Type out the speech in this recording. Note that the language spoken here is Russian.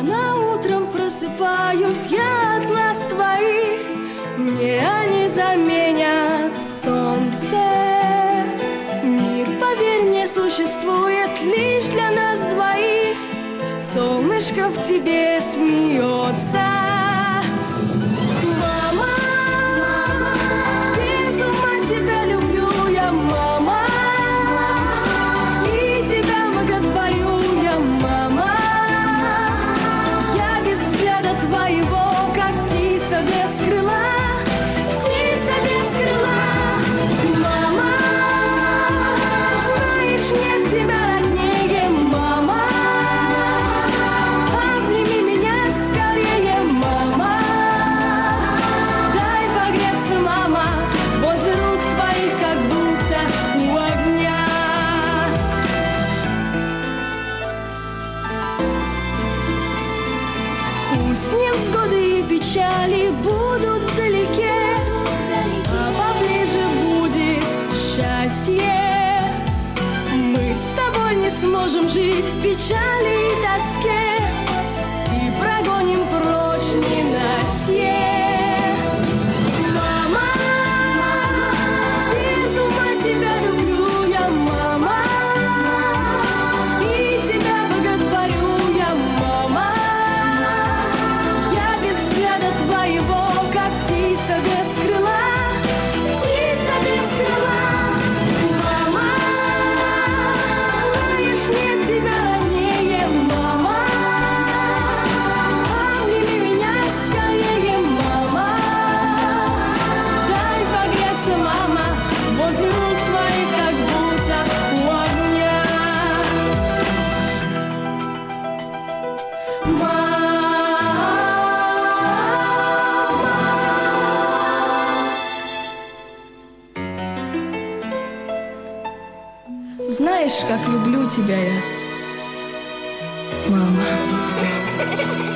Рано утром просыпаюсь я от глаз твоих, мне они заменят солнце. Мир, поверь мне, существует лишь для нас двоих. Солнышко в тебе смеется. Мама, без ума тебя люблю я, мама, и тебя боготворю я, мама. Я без взгляда твоего, как птица без крыла, птица без крыла. Мама, знаешь, нет тебя роднее, мама. Обними меня скорее, мама. Дай погреться, мама, возле рук твоих, как будто у огня. Пусть невзгоды и печали будут вдалеке, а поближе будет счастье. Мы с тобой не сможем жить в печали и тоске, и прогоним прочь ненастье. Мама, без ума тебя люблю я, мама, и тебя боготворю я, мама. Я без взгляда твоего, как птица без крыла, птица без крыла. Мама, знаешь, нет тебя роднее, мама. Обними меня скорее, мама. Дай погреться, мама, возле рук твоих, как будто у огня. Знаешь, как люблю тебя я, мама.